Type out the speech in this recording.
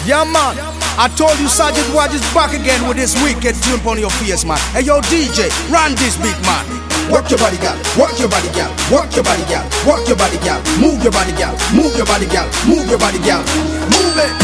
Yeah, man. I told you Sergeant Watch is back again with this wicked tune on your face, man. Hey, yo, DJ, run this beat, man. Work your body, gal. Work your body, gal. Work your body, gal. Work your body, gal. Move your body, gal. Move your body, gal. Move your body, gal. Move it.